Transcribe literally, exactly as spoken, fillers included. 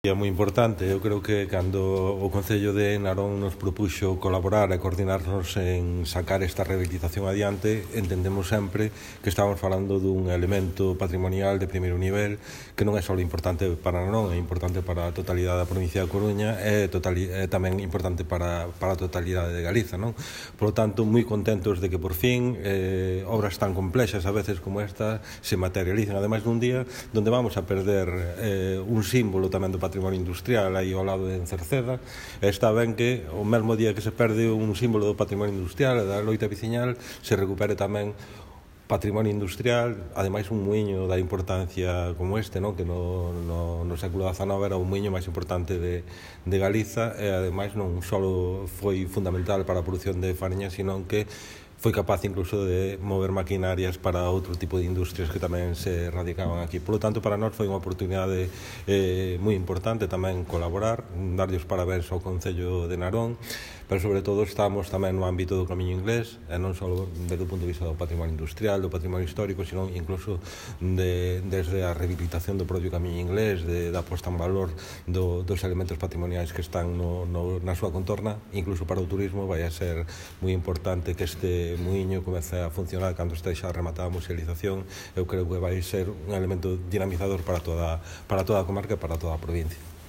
É moi importante. Eu creo que cando o Concello de Narón nos propuxo colaborar e coordinarnos en sacar esta rehabilitación adiante, entendemos sempre que estamos falando dun elemento patrimonial de primeiro nivel que non é só importante para Narón, é importante para a totalidade da provincia da Coruña e é tamén importante para, para a totalidade de Galiza, non? Por lo tanto, moi contentos de que por fin eh, obras tan complexas a veces como esta se materialicen, ademais dun día donde vamos a perder eh, un símbolo tamén do patrimonio industrial aí ao lado de Cerceda. Está ben que o mesmo día que se perde un símbolo do patrimonio industrial e da loita veciñal se recupere tamén patrimonio industrial, ademais un muiño da importancia como este, non? Que no, no, no século dezanove era o muiño máis importante de, de Galiza e ademais non só foi fundamental para a produción de fariña, sino que foi capaz incluso de mover maquinarias para outro tipo de industrias que tamén se radicaban aquí. Por lo tanto, para nós foi unha oportunidade eh, moi importante tamén colaborar, darlle os parabéns ao Concello de Narón, pero sobre todo estamos tamén no ámbito do Camiño Inglés, e non só desde o punto de vista do patrimonio industrial, do patrimonio histórico, sino incluso de, desde a rehabilitación do propio Camiño Inglés, de, da posta en valor do, dos elementos patrimoniais que están no, no, na súa contorna, incluso para o turismo vai a ser moi importante que este muiño comece a funcionar cando estexa rematada a musealización. Eu creo que vai ser un elemento dinamizador para toda, para toda a comarca e para toda a provincia.